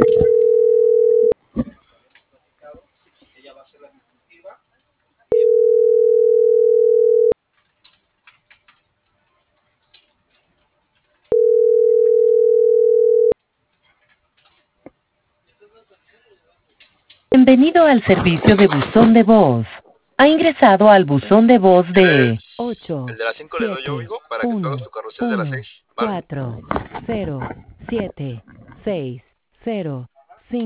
Bienvenido al servicio de buzón de voz. Ha ingresado al buzón de voz de El de las 5 le doy yo, hijo, para que tú hagas tu carrusel de las 6, ¿vale? 8, 7, 1, 1, 4, 0, 7, 6, 0,